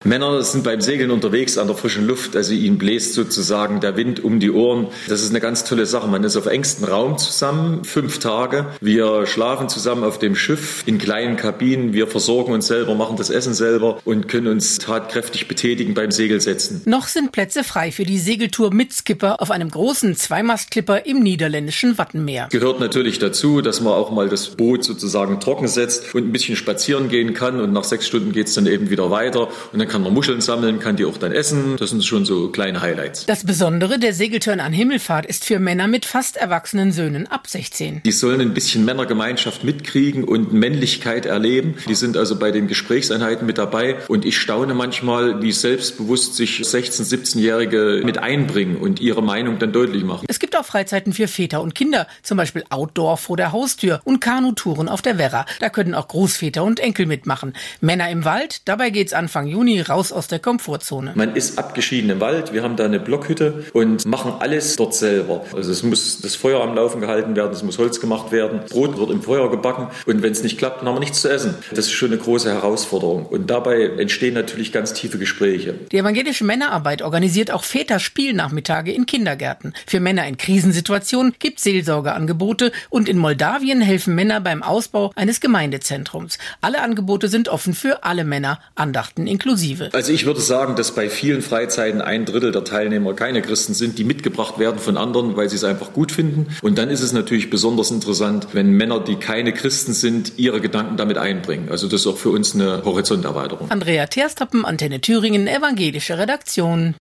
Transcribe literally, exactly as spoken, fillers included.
Männer sind beim Segeln unterwegs an der frischen Luft, also ihnen bläst sozusagen der Wind um die Ohren. Das ist eine ganz tolle Sache. Man ist auf engstem Raum zusammen, fünf Tage. Wir schlafen zusammen auf dem Schiff in kleinen Kabinen. Wir versorgen uns selber, machen das Essen selber und können uns tatkräftig betätigen beim Segelsetzen. Noch sind Plätze frei für die Segeltour mit Skipper auf einem großen Zweimastkipper im niederländischen Wattenmeer. Gehört natürlich dazu, dass man auch mal das Boot sozusagen trocken setzt und ein bisschen spazieren gehen kann. Und nach sechs Stunden geht es dann eben wieder weiter. Und dann kann man Muscheln sammeln, kann die auch dann essen. Das sind schon so kleine Highlights. Das Besondere der Segeltouren an Himmelfahrt ist für Männer mit fast erwachsenen Söhnen ab sechzehn. Die sollen ein bisschen Männergemeinschaft mitkriegen und Männlichkeit erleben. Die sind also bei den Gesprächseinheiten mit dabei. Und ich staune manchmal, wie selbstbewusst sich sechzehn-, siebzehnjährige mit einbringen und ihre Meinung dann deutlich machen. Es gibt auch Freizeiten für Väter und Kinder, zum Beispiel Outdoor vor der Haustür und Kanutouren auf der Werra. Da können auch Großväter und Enkel mitmachen. Männer im Wald, dabei geht's Anfang Juni raus aus der Komfortzone. Man ist abgeschieden im Wald, wir haben da eine Blockhütte und machen alles dort selber. Also es muss das Feuer am Laufen gehalten werden, es muss Holz gemacht werden, Brot wird im Feuer gebacken und wenn es nicht klappt, dann haben wir nichts zu essen. Das ist schon eine große Herausforderung und dabei entstehen natürlich ganz tiefe Gespräche. Die evangelische Männerarbeit organisiert auch Väter-Spielnachmittage in Kindergärten. Für Männer in Krisensituationen gibt es Seelsorgeangebote und in Moldawien helfen Männer beim Ausbau eines Gemeindezentrums. Alle Angebote sind offen für alle Männer, Andachten inklusive. Also ich würde sagen, dass bei vielen Freizeiten ein Drittel der Teilnehmer keine Christen sind, die mitgebracht werden von anderen, weil sie es einfach gut finden. Und dann ist es natürlich besonders interessant, wenn Männer, die keine Christen sind, ihre Gedanken damit einbringen. Also das ist auch für uns eine Horizonterweiterung. Andrea Terstappen, Antenne Thüringen, evangelische Redaktion.